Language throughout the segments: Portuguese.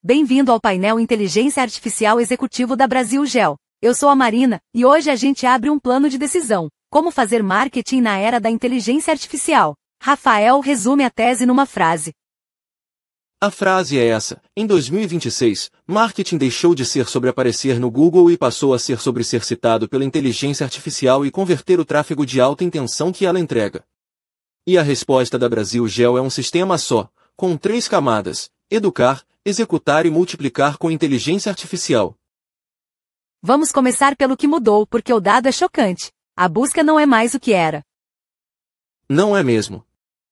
Bem-vindo ao painel Inteligência Artificial Executivo da Brasil Gel. Eu sou a Marina, e hoje a gente abre um plano de decisão. Como fazer marketing na era da inteligência artificial? Rafael resume a tese numa frase. A frase é essa: em 2026, marketing deixou de ser sobre aparecer no Google e passou a ser sobre ser citado pela inteligência artificial e converter o tráfego de alta intenção que ela entrega. E a resposta da Brasil Gel é um sistema só, com 3 camadas: educar, executar e multiplicar com inteligência artificial. Vamos começar pelo que mudou, porque o dado é chocante. A busca não é mais o que era. Não é mesmo.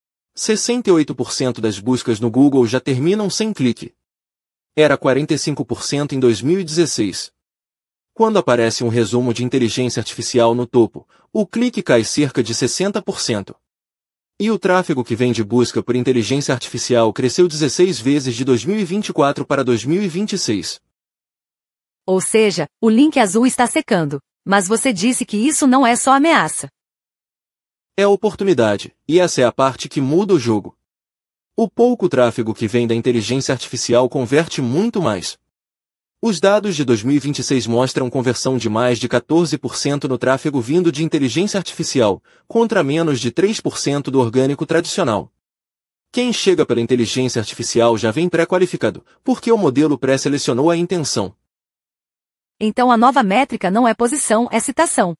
68% das buscas no Google já terminam sem clique. Era 45% em 2016. Quando aparece um resumo de inteligência artificial no topo, o clique cai cerca de 60%. E o tráfego que vem de busca por inteligência artificial cresceu 16 vezes de 2024 para 2026. Ou seja, o link azul está secando. Mas você disse que isso não é só ameaça. É oportunidade, e essa é a parte que muda o jogo. O pouco tráfego que vem da inteligência artificial converte muito mais. Os dados de 2026 mostram conversão de mais de 14% no tráfego vindo de inteligência artificial, contra menos de 3% do orgânico tradicional. Quem chega pela inteligência artificial já vem pré-qualificado, porque o modelo pré-selecionou a intenção. Então a nova métrica não é posição, é citação.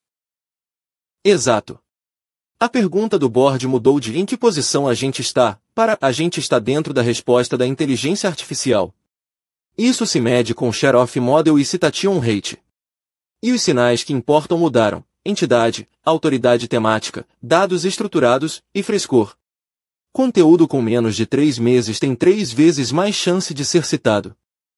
Exato. A pergunta do board mudou de em que posição a gente está, para a gente está dentro da resposta da inteligência artificial. Isso se mede com Share of Model e Citation Rate. E os sinais que importam mudaram: entidade, autoridade temática, dados estruturados e frescor. Conteúdo com menos de 3 meses tem 3 vezes mais chance de ser citado.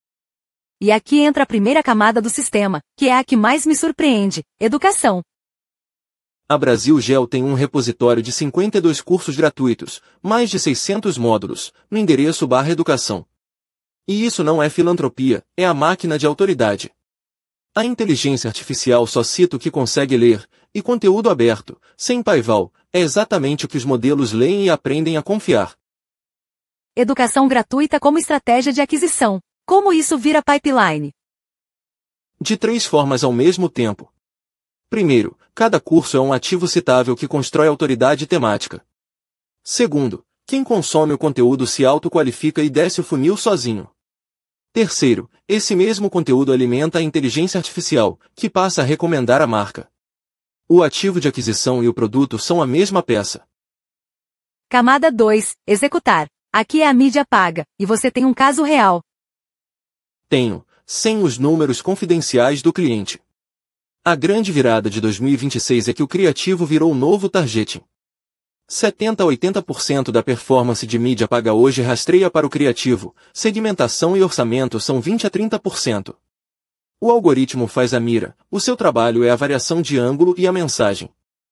E aqui entra a primeira camada do sistema, que é a que mais me surpreende: educação. A Brasil Gel tem um repositório de 52 cursos gratuitos, mais de 600 módulos, no endereço /educação. E isso não é filantropia, é a máquina de autoridade. A inteligência artificial só cita o que consegue ler, e conteúdo aberto, sem paywall, é exatamente o que os modelos leem e aprendem a confiar. Educação gratuita como estratégia de aquisição. Como isso vira pipeline? De 3 formas ao mesmo tempo. Primeiro, cada curso é um ativo citável que constrói autoridade temática. Segundo, quem consome o conteúdo se autoqualifica e desce o funil sozinho. Terceiro, esse mesmo conteúdo alimenta a inteligência artificial, que passa a recomendar a marca. O ativo de aquisição e o produto são a mesma peça. Camada 2, executar. Aqui é a mídia paga, e você tem um caso real. Tenho, sem os números confidenciais do cliente. A grande virada de 2026 é que o criativo virou o novo targeting. 70 a 80% da performance de mídia paga hoje rastreia para o criativo, segmentação e orçamento são 20 a 30%. O algoritmo faz a mira, o seu trabalho é a variação de ângulo e a mensagem.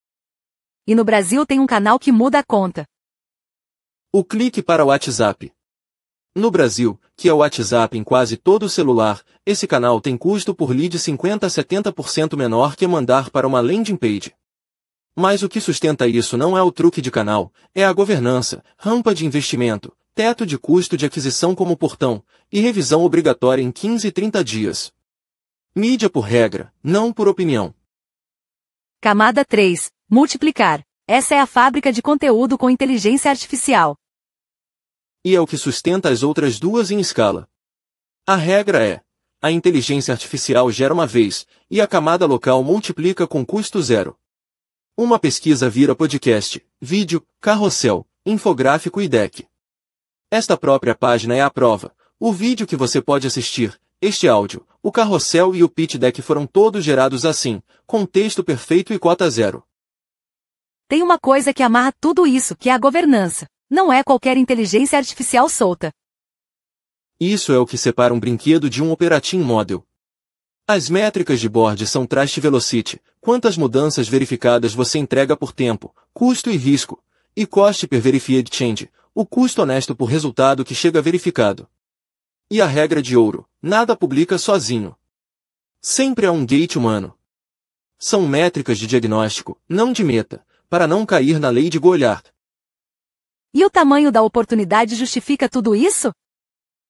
E no Brasil tem um canal que muda a conta. O clique para o WhatsApp. No Brasil, que é o WhatsApp em quase todo celular, esse canal tem custo por lead 50 a 70% menor que mandar para uma landing page. Mas o que sustenta isso não é o truque de canal, é a governança, rampa de investimento, teto de custo de aquisição como portão, e revisão obrigatória em 15 e 30 dias. Mídia por regra, não por opinião. Camada 3, multiplicar. Essa é a fábrica de conteúdo com inteligência artificial. E é o que sustenta as outras duas em escala. A regra é: a inteligência artificial gera uma vez, e a camada local multiplica com custo zero. Uma pesquisa vira podcast, vídeo, carrossel, infográfico e deck. Esta própria página é a prova. O vídeo que você pode assistir, este áudio, o carrossel e o pitch deck foram todos gerados assim, com texto perfeito e cota zero. Tem uma coisa que amarra tudo isso, que é a governança. Não é qualquer inteligência artificial solta. Isso é o que separa um brinquedo de um operating model. As métricas de board são Trust Velocity, quantas mudanças verificadas você entrega por tempo, custo e risco, e Cost per Verified Change, o custo honesto por resultado que chega verificado. E a regra de ouro: nada publica sozinho. Sempre há um gate humano. São métricas de diagnóstico, não de meta, para não cair na lei de Goliath. E o tamanho da oportunidade justifica tudo isso?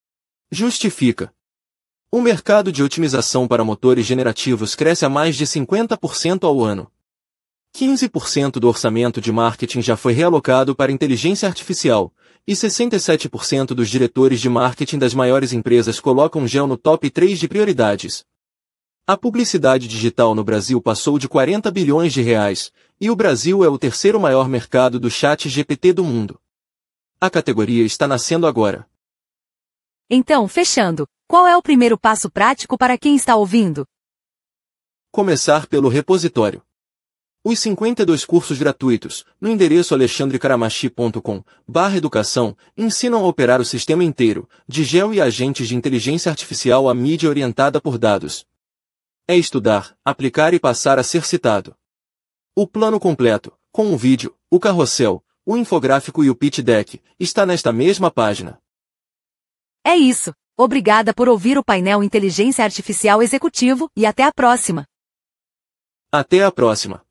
Justifica. O mercado de otimização para motores generativos cresce a mais de 50% ao ano. 15% do orçamento de marketing já foi realocado para inteligência artificial, e 67% dos diretores de marketing das maiores empresas colocam GEO no top 3 de prioridades. A publicidade digital no Brasil passou de 40 bilhões de reais, e o Brasil é o terceiro maior mercado do ChatGPT do mundo. A categoria está nascendo agora. Então, fechando, qual é o primeiro passo prático para quem está ouvindo? Começar pelo repositório. Os 52 cursos gratuitos, no endereço alexandrecaramachi.com/educação, ensinam a operar o sistema inteiro, de GEO e agentes de inteligência artificial à mídia orientada por dados. É estudar, aplicar e passar a ser citado. O plano completo, com um vídeo, o carrossel, o infográfico e o pitch deck, está nesta mesma página. É isso. Obrigada por ouvir o painel Inteligência Artificial Executivo e até a próxima. Até a próxima.